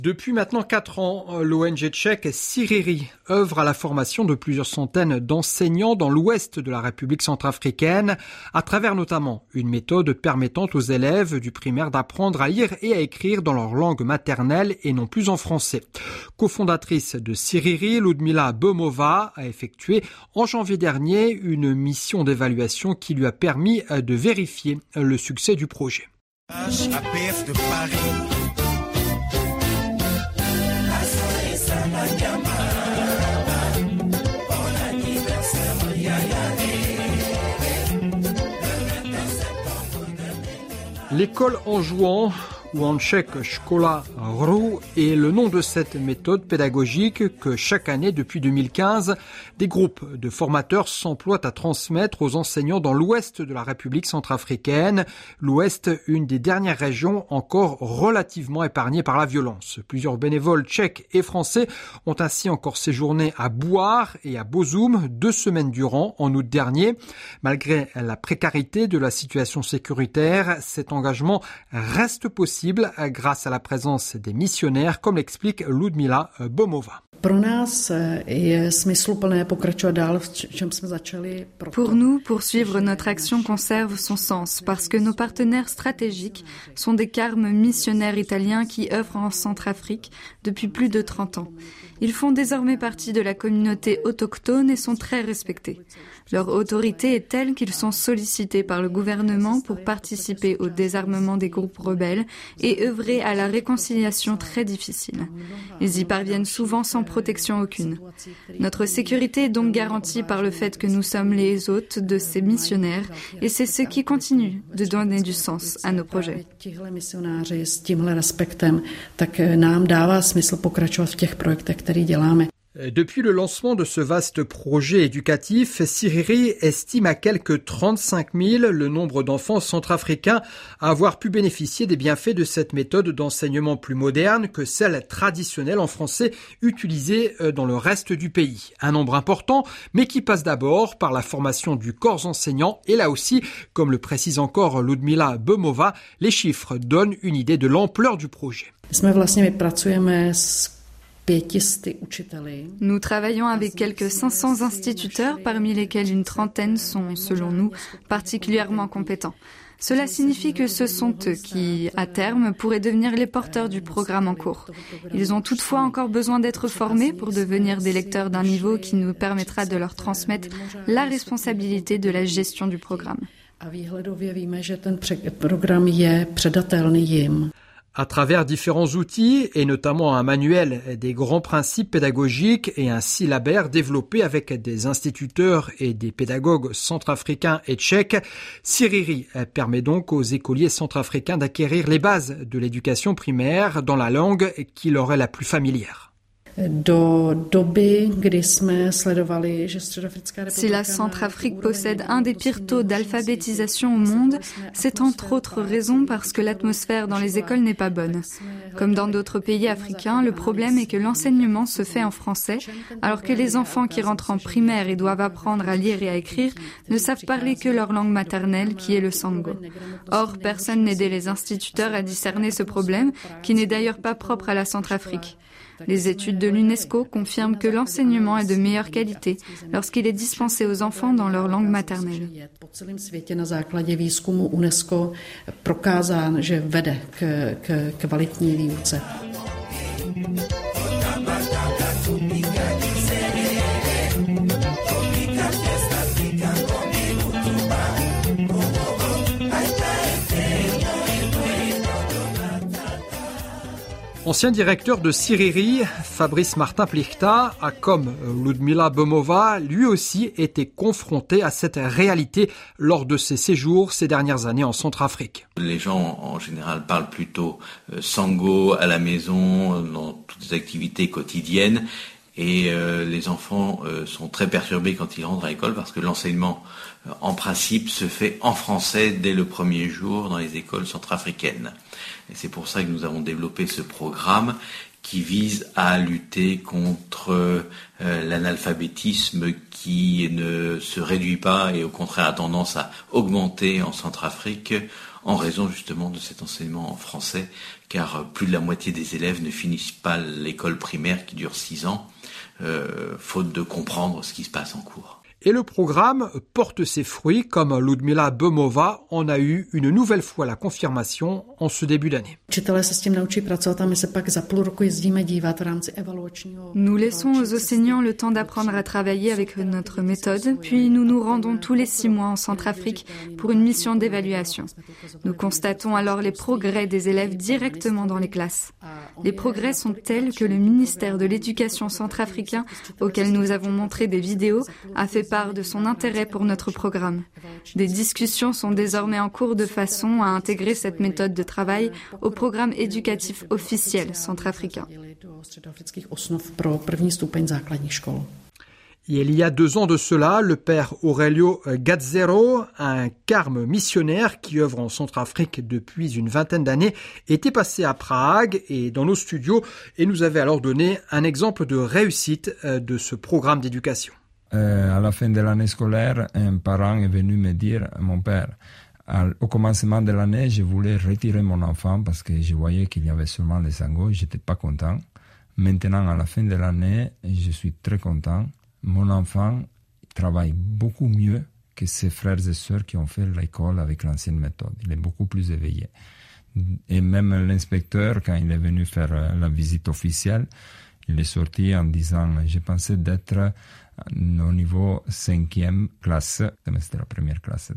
Depuis maintenant 4 ans, l'ONG tchèque Siriri œuvre à la formation de plusieurs centaines d'enseignants dans l'ouest de la République centrafricaine, à travers notamment une méthode permettant aux élèves du primaire d'apprendre à lire et à écrire dans leur langue maternelle et non plus en français. Cofondatrice de Siriri, Ludmila Bemova a effectué en janvier dernier une mission d'évaluation qui lui a permis de vérifier le succès du projet. APF de Paris. L'école en jouant, ou en tchèque Škola hru, est le nom de cette méthode pédagogique que chaque année depuis 2015, des groupes de formateurs s'emploient à transmettre aux enseignants dans l'ouest de la République centrafricaine, l'ouest, une des dernières régions encore relativement épargnées par la violence. Plusieurs bénévoles tchèques et français ont ainsi encore séjourné à Bouar et à Bozoum 2 semaines durant en août dernier. Malgré la précarité de la situation sécuritaire, cet engagement reste possible grâce à la présence des missionnaires, comme l'explique Ludmila Bemova. Pour nous, poursuivre notre action conserve son sens parce que nos partenaires stratégiques sont des carmes missionnaires italiens qui œuvrent en Centrafrique depuis plus de 30 ans. Ils font désormais partie de la communauté autochtone et sont très respectés. Leur autorité est telle qu'ils sont sollicités par le gouvernement pour participer au désarmement des groupes rebelles et œuvrer à la réconciliation très difficile. Ils y parviennent souvent sans protection aucune. Notre sécurité est donc garantie par le fait que nous sommes les hôtes de ces missionnaires et c'est ce qui continue de donner du sens à nos projets. Depuis le lancement de ce vaste projet éducatif, Siriri estime à quelque 35 000 le nombre d'enfants centrafricains à avoir pu bénéficier des bienfaits de cette méthode d'enseignement plus moderne que celle traditionnelle en français utilisée dans le reste du pays. Un nombre important, mais qui passe d'abord par la formation du corps enseignant. Et là aussi, comme le précise encore Ludmila Bemova, les chiffres donnent une idée de l'ampleur du projet. Nous travaillons avec quelques 500 instituteurs, parmi lesquels une trentaine sont, selon nous, particulièrement compétents. Cela signifie que ce sont eux qui, à terme, pourraient devenir les porteurs du programme en cours. Ils ont toutefois encore besoin d'être formés pour devenir des lecteurs d'un niveau qui nous permettra de leur transmettre la responsabilité de la gestion du programme. À travers différents outils, et notamment un manuel des grands principes pédagogiques et un syllabaire développé avec des instituteurs et des pédagogues centrafricains et tchèques, Siriri permet donc aux écoliers centrafricains d'acquérir les bases de l'éducation primaire dans la langue qui leur est la plus familière. Si la Centrafrique possède un des pires taux d'alphabétisation au monde, c'est entre autres raisons parce que l'atmosphère dans les écoles n'est pas bonne. Comme dans d'autres pays africains, le problème est que l'enseignement se fait en français, alors que les enfants qui rentrent en primaire et doivent apprendre à lire et à écrire ne savent parler que leur langue maternelle, qui est le sango. Or, personne n'aidait les instituteurs à discerner ce problème, qui n'est d'ailleurs pas propre à la Centrafrique. Les études de l'UNESCO confirment que l'enseignement est de meilleure qualité lorsqu'il est dispensé aux enfants dans leur langue maternelle. Ancien directeur de Siriri, Fabrice Martin-Plichta a, comme Ludmila Bemova, lui aussi été confronté à cette réalité lors de ses séjours ces dernières années en Centrafrique. Les gens, en général, parlent plutôt sango à la maison, dans toutes les activités quotidiennes. Et les enfants sont très perturbés quand ils rentrent à l'école parce que l'enseignement, en principe, se fait en français dès le premier jour dans les écoles centrafricaines. Et c'est pour ça que nous avons développé ce programme qui vise à lutter contre l'analphabétisme qui ne se réduit pas et au contraire a tendance à augmenter en Centrafrique en raison justement de cet enseignement en français, car plus de la moitié des élèves ne finissent pas l'école primaire qui dure 6 ans, faute de comprendre ce qui se passe en cours. Et le programme porte ses fruits, comme Ludmila Bemova en a eu une nouvelle fois la confirmation en ce début d'année. Nous laissons aux enseignants le temps d'apprendre à travailler avec notre méthode, puis nous nous rendons tous les 6 mois en Centrafrique pour une mission d'évaluation. Nous constatons alors les progrès des élèves directement dans les classes. Les progrès sont tels que le ministère de l'Éducation centrafricain, auquel nous avons montré des vidéos, a fait part de son intérêt pour notre programme. Des discussions sont désormais en cours de façon à intégrer cette méthode de travail au programme éducatif officiel centrafricain. Et il y a 2 ans de cela, le père Aurelio Gazzero, un carme missionnaire qui œuvre en Centrafrique depuis une 20aine d'années, était passé à Prague et dans nos studios et nous avait alors donné un exemple de réussite de ce programme d'éducation. À la fin de l'année scolaire, un parent est venu me dire, mon père, au commencement de l'année, je voulais retirer mon enfant parce que je voyais qu'il y avait seulement les sangos, j'étais pas content. Maintenant, à la fin de l'année, je suis très content. Mon enfant travaille beaucoup mieux que ses frères et sœurs qui ont fait l'école avec l'ancienne méthode. Il est beaucoup plus éveillé. Et même l'inspecteur, quand il est venu faire la visite officielle, il est sorti en disant « Je pensais d'être au niveau 5e classe, mais c'était la première classe d'école. »